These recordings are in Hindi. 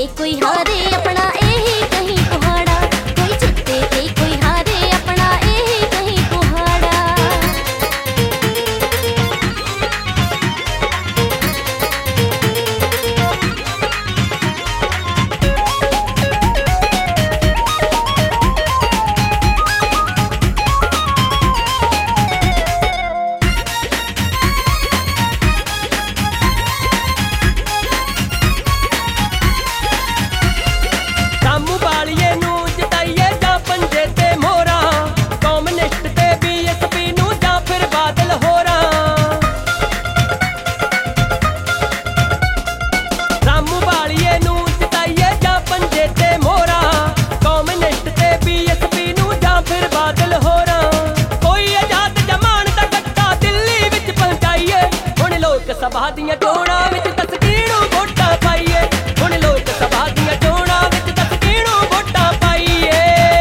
ते कोई हारे अपना यही कहीं कुहाड़ा, कोई जिते ते कोई हारे अपना यही कहीं कुहाड़ा। सभा दियां चोणां विच दस किहनूं वोटां पाईए, हुण लोक सभा दियां चोणां विच दस किहनूं वोटां पाईए।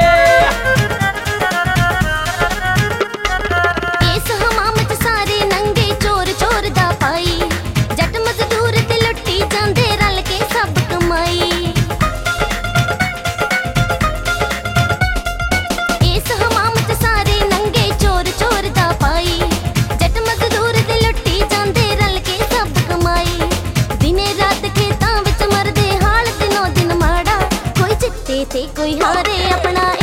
इस हमाम च सारे नंगे चोर चोर दा पाई, जट मजदूर ते लुट्टी जांदे रल के सब कमाई। इस हमाम च सारे नंगे चोर चोर दा पाई, जट मजदूर ते लुट्टी जांदे रल के सब कमाई। दिने रात खेतां विच मरदे हाल दिनों दिन माड़ा, कोई जिते ते कोई हारे अपना